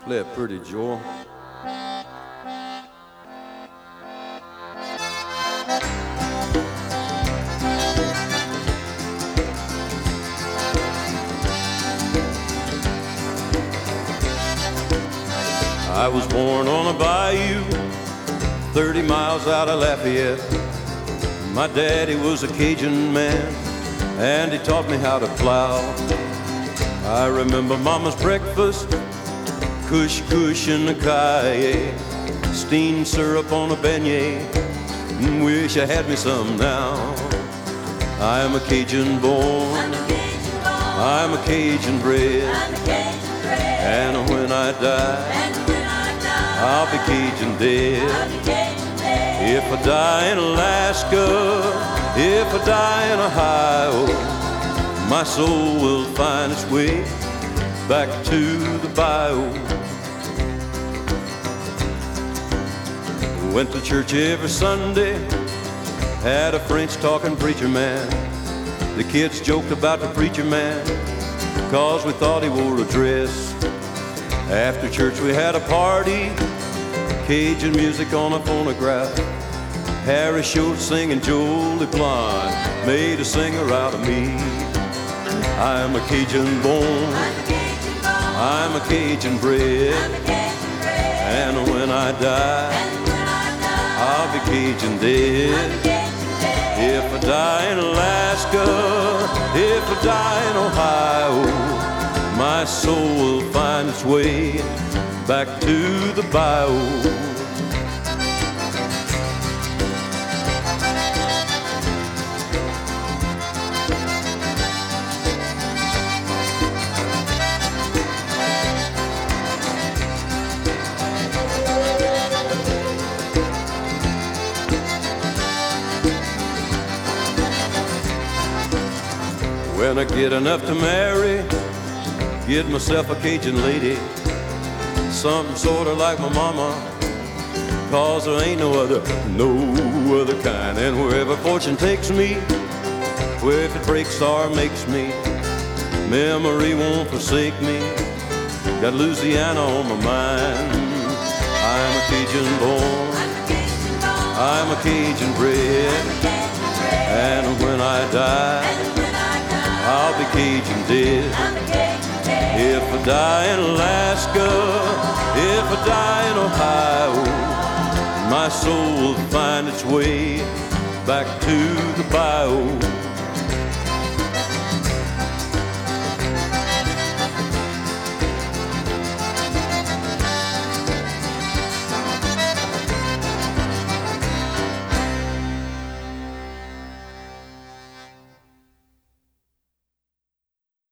Play it pretty, Joel. I was born on a bayou 30 miles out of Lafayette. My daddy was a Cajun man, and he taught me how to plow. I remember Mama's breakfast, kush kush in the cahier, steamed syrup on a beignet, and wish I had me some now. I'm a Cajun born, I'm a Cajun bred, and when I die, I'll be Cajun dead. If I die in Alaska, if I die in Ohio, my soul will find its way back to the bayou. Went to church every Sunday, had a French-talking preacher man. The kids joked about the preacher man, 'cause we thought he wore a dress. After church we had a party, Cajun music on a phonograph. Harry Schultz singing Joel Blonde made a singer out of me. I'm a Cajun born, I'm a Cajun bred, and when I die, I'll be Cajun dead. If I die in Alaska, if I die in Ohio, my soul will find its way back to the bayou. When I get enough to marry, get myself a Cajun lady, something sorta like my mama, 'cause there ain't no other kind. And wherever fortune takes me, where if it breaks or makes me, memory won't forsake me. Got Louisiana on my mind. I'm a Cajun born, I'm a Cajun bred, and when I die, I'll be Cajun dead. If I die in Alaska, if I die in Ohio, my soul will find its way back to the bayou.